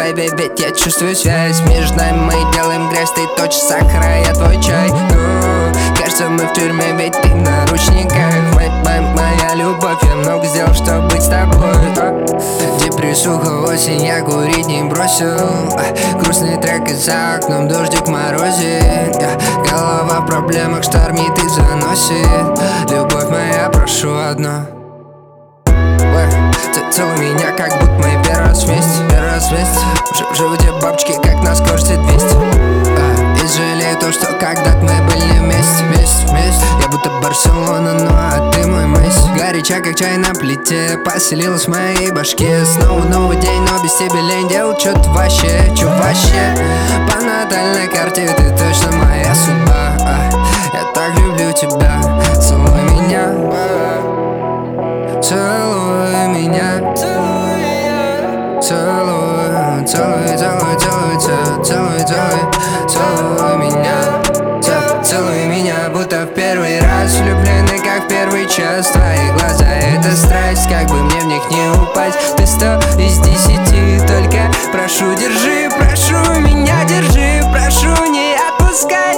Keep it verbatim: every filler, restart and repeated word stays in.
вайбе, ведь я чувствую связь между нами, мы делаем грязь, ты точишь сахара, я твой чай. Ну, кажется, мы в тюрьме, ведь ты в наручниках. Моя, моя, моя любовь, я много сделал, чтобы быть с тобой. Депрессуха, осень, я курить не бросил. Грустный трек и за окном дождик морозит. Голова в проблемах штормит и заносит. Любовь моя, прошу одно. Целуй меня, как будто мы первый раз вместе. Первый раз вместе. В животе бабочки, как на скорости двести. а, И жалею то, что когда-то мы были вместе. Вместе, вместе. Я будто Барселона, ну а ты мой Месси. Горяча, как чай на плите, поселилась в моей башке. Снова новый день, но без тебя лень делать что-то вообще. Чё вообще? По натальной карте ты точно моя судьба. а, Я так люблю тебя. Целуй меня. Целуй меня. Целуй, целуй, целуй, целуй, целуй, целуй, целуй, целуй меня. Целуй меня, будто в первый раз. Влюблены, как в первый час. Твои глаза — это страсть, как бы мне в них не упасть. Ты сто из десяти, только прошу, держи, прошу меня, держи, прошу, не отпускай.